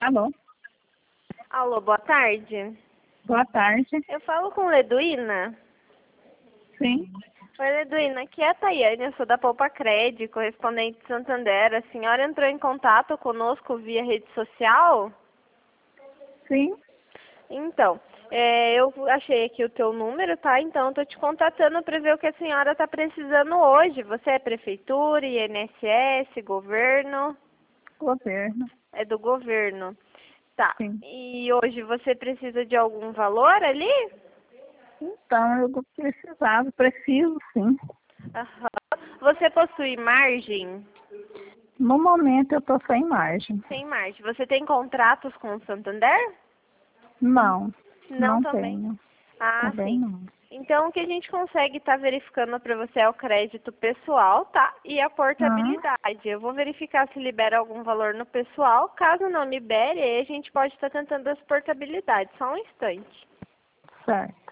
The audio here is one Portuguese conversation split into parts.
Alô, Alô, boa tarde. boa tarde. Eu falo com Leduína. Sim, Oi, Leduína, aqui é a Tayane, eu sou da Poupa Cred, correspondente de Santander. A senhora entrou em contato conosco via rede social? sim. Então, eu achei aqui o teu número, tá? Então, eu tô te contatando para ver o que a senhora está precisando hoje. Você é prefeitura, INSS, governo? Governo, É do governo. Tá. sim. E hoje você precisa de algum valor ali? Então, eu precisava, preciso sim. Aham. Você possui margem? No momento eu estou sem margem. Sem margem. Você tem contratos com o Santander? Não, Não não também. tenho. Ah, Também sim. não. Então, o que a gente consegue estar verificando para você é o crédito pessoal, tá? E a Ah, portabilidade. Eu vou verificar se libera algum valor no pessoal. Caso não libere, aí a gente pode estar tentando as portabilidades. Só um instante. certo.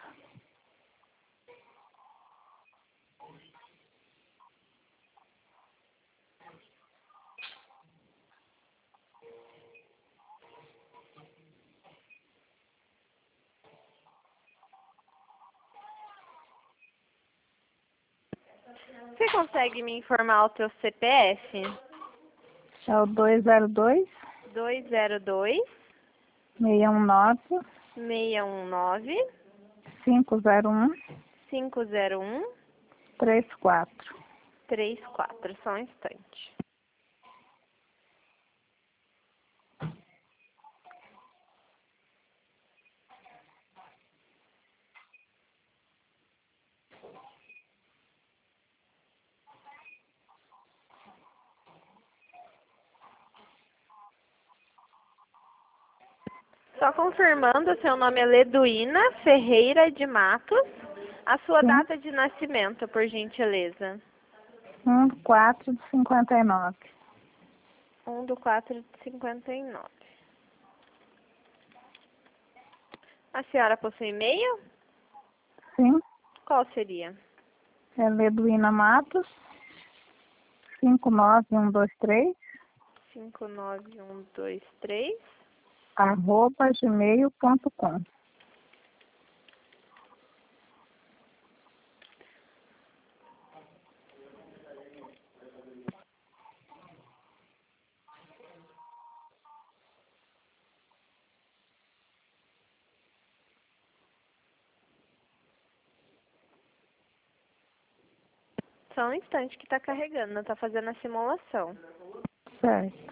Você consegue me informar o teu CPF? É o 202 202 619 619 501 501 34. 34. Só um instante. Só confirmando, seu nome é Leduína Ferreira de Matos. A sua Sim. data de nascimento, por gentileza. 4 de 59. 1/4/59. A senhora possui e-mail? Sim. Qual seria? É Leduína Matos 59123 59123. @gmail.com. Só um instante que está carregando, está fazendo a simulação. Certo.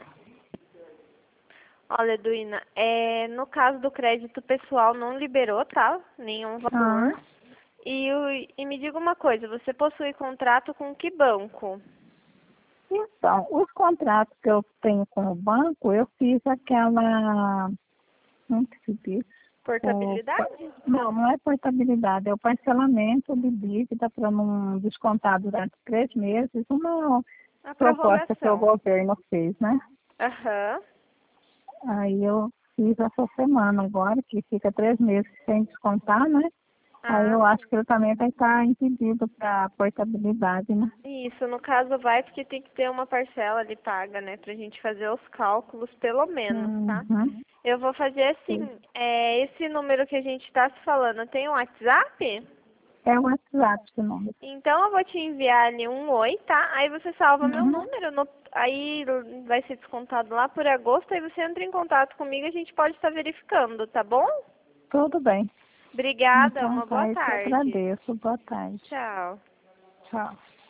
Olha, Leduína, no caso do crédito pessoal não liberou, tá? Nenhum Ah, valor. E me diga uma coisa, você possui contrato com que banco? então, os contratos que eu tenho com o banco, eu fiz aquela, como que se diz? Portabilidade? Não, não é portabilidade, é o parcelamento de dívida para não descontar durante 3 meses, uma A proposta que o prorrogação. governo fez, né? Aham. Aí eu fiz essa semana agora, que fica 3 meses sem descontar, né? Aí Ah, eu acho sim. que ele também vai estar impedido para portabilidade, né? Isso, no caso vai porque tem que ter uma parcela ali paga, né? Pra gente fazer os cálculos, pelo menos, tá? Uhum. Eu vou fazer assim, Sim. esse número que a gente tá se falando, tem um WhatsApp? É o WhatsApp esse nome. Então eu vou te enviar ali um oi, tá? Aí você salva meu Uhum. número, aí vai ser descontado lá por agosto, aí você entra em contato comigo e a gente pode estar verificando, tá bom? Tudo bem. Obrigada, Então uma tá, boa eu te tarde. agradeço. Boa tarde. Tchau. Tchau.